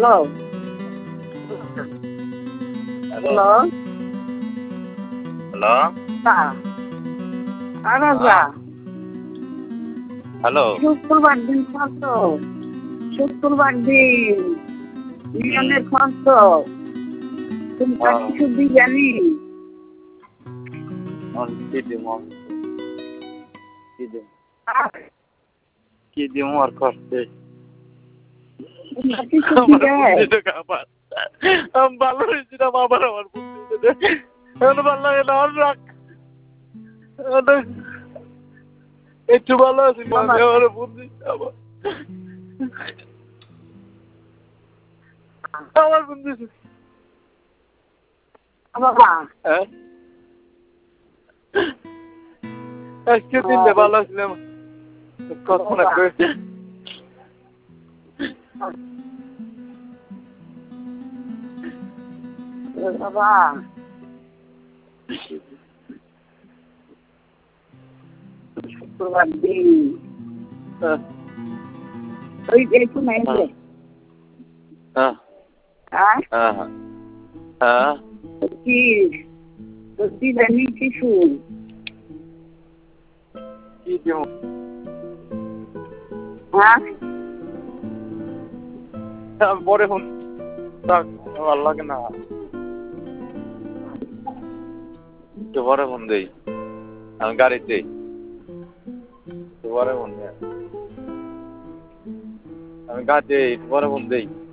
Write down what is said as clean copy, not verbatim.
hello hello hello hello Raja hello শুক্রবার দিন কত শুক্রবার দিন মিলনের কত তুমি কিছু জানি কি দিব কি দিব আর করতে কিছু আমি ভালো হয়েছি না বাবার আমার বুদ্ধি এখন ভালো লাগে না আর রাখ একটু ভালো আছি আমার বুদ্ধি আমার বুদ্ধি বাবা হ্যাঁ আজকে দিনটা ভালো ছিলাম কল্পনা করে বাবা শুক্রবার দিন ওই একটু মেয়েছে হ্যাঁ হ্যাঁ হ্যাঁ হ্যাঁ কি সত্যি জানি কিছু কি দিব হ্যাঁ আমি পরে ফোন ভালো লাগে না একটু পরে ফোন দেই আমি গাড়িতে একটু পরে ফোন দেই আমি গাড়িতে একটু পরে ফোন দেই